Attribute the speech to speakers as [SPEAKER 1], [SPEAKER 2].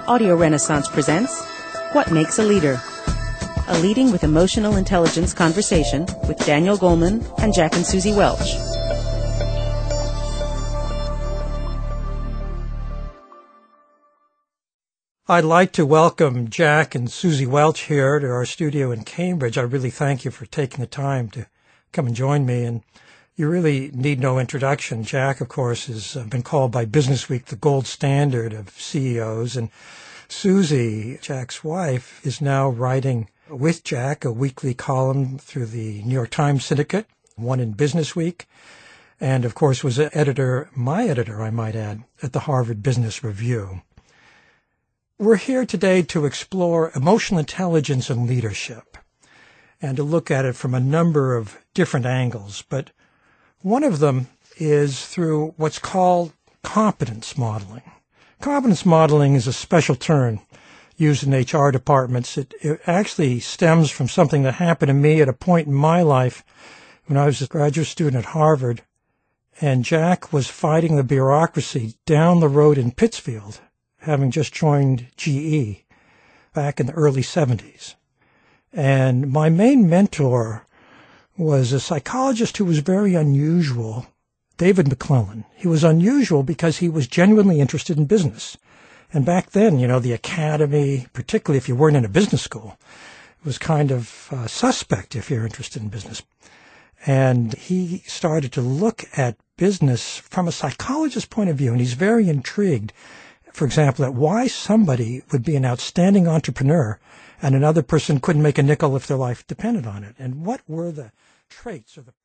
[SPEAKER 1] Audio Renaissance presents What Makes a Leader? A Leading with Emotional Intelligence conversation with Daniel Goleman and Jack and Susie Welch.
[SPEAKER 2] I'd like to welcome Jack and Susie Welch here to our studio in Cambridge. I really thank you for taking the time to come and join me. And you really need no introduction. Jack, of course, has been called by Business Week the gold standard of CEOs. And Susie, Jack's wife, is now writing with Jack a weekly column through the New York Times Syndicate, one in Business Week, and, of course, was my editor, I might add, at the Harvard Business Review. We're here today to explore emotional intelligence and leadership and to look at it from a number of different angles. But one of them is through what's called competence modeling. Competence modeling is a special term used in HR departments. It actually stems from something that happened to me at a point in my life when I was a graduate student at Harvard, and Jack was fighting the bureaucracy down the road in Pittsfield, having just joined GE back in the early 70s. And my main mentor was a psychologist who was very unusual, David McClellan. He was unusual because he was genuinely interested in business. And back then, the academy, particularly if you weren't in a business school, was kind of suspect if you're interested in business. And he started to look at business from a psychologist's point of view, and he's very intrigued, for example, at why somebody would be an outstanding entrepreneur and another person couldn't make a nickel if their life depended on it. And what were the traits or the